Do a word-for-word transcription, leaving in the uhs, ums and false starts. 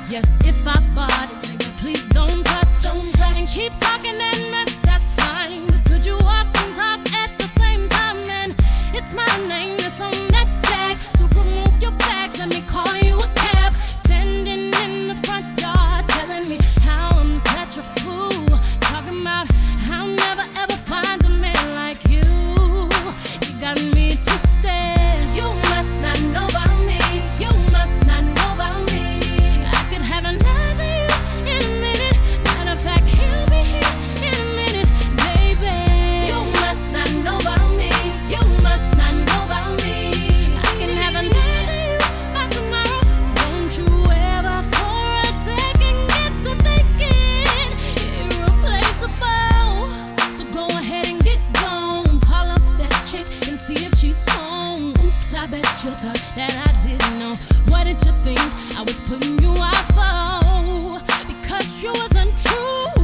Yes, if I bought it, nigga, please don't touch. Don't touch. And keep talking and mess, that's fine. But could you walk and talk at the same time? And it's my name that's on that tag. So remove your bags, let me call you a cab. Standing in the front yard, telling me how I'm such a fool. Talking about how I'll never ever find a man like you. You got me twisted. You must not know about me. You must not know about me. I could have another you in a minute. Matter of fact, he'll be here in a minute, baby. You must not know about me. You must not know about me. I can have another you by tomorrow. So don't you ever for a second get to thinking irreplaceable. So go ahead and get gone. Call up that chick and see if she's home. Oops, I bet you thought that I didn't know. What did you think I was putting you out for? Because you wasn't true.